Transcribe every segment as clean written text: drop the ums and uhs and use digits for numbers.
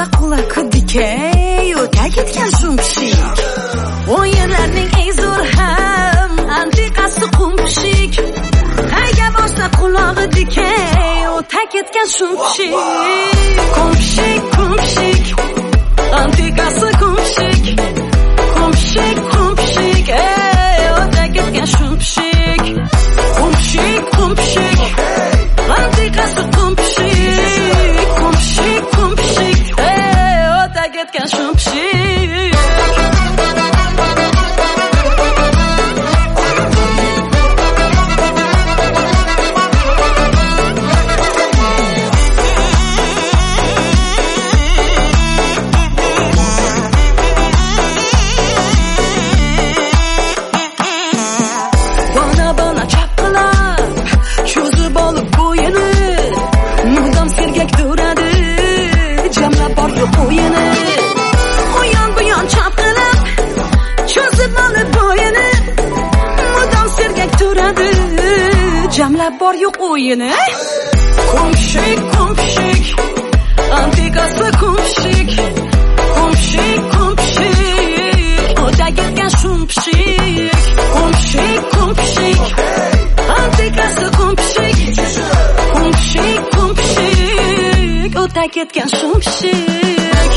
quloqi dikay o'ta ketgan shumshik o'yinlarning eng zo'r ham antiqasi qumshik qayga boshda quloqi dikay o'ta ketgan shumshik qumshik qumshik antiqasi qumshik qumshik qumshik o'ta ketgan shumshik qumshik qumshik antiqasi qumshik qumshik qumshik o'ta ketgan shumshik jamlab bor yo'q o'yini qumshik qumshik antiqasi qumshik qumshik qumshik o'ta ketgan shumshik qumshik qumshik antiqasi qumshik qumshik qumshik o'ta ketgan shumshik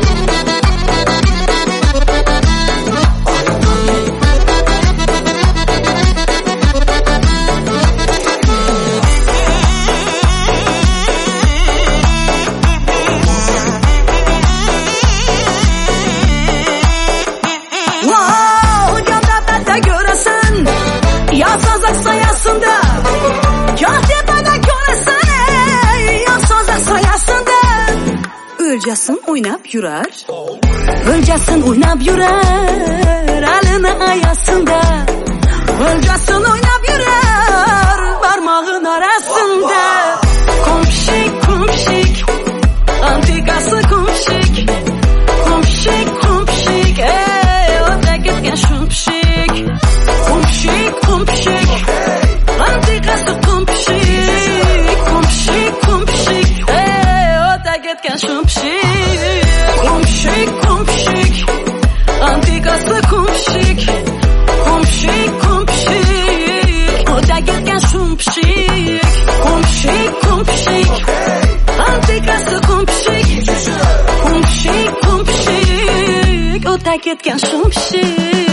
O'ljasin o'ynab yurar o'ljasin o'ynab yurar alini ayasinda o'ljasin o'ynab yurar barmog'in orasida qumshik qumshik antiqasi qumshik qumshik qumshik o'ta ketgan shumshik qumshik qumshik antiqasi qumshik qumshik qumshik o'ta ketgan shumshik qumshik qumshik antiqasi qumshik qumshik qumshik o'ta ketgan shumshik qumshik qumshik antiqasi qumshik qumshik qumshik o'ta ketgan shumshik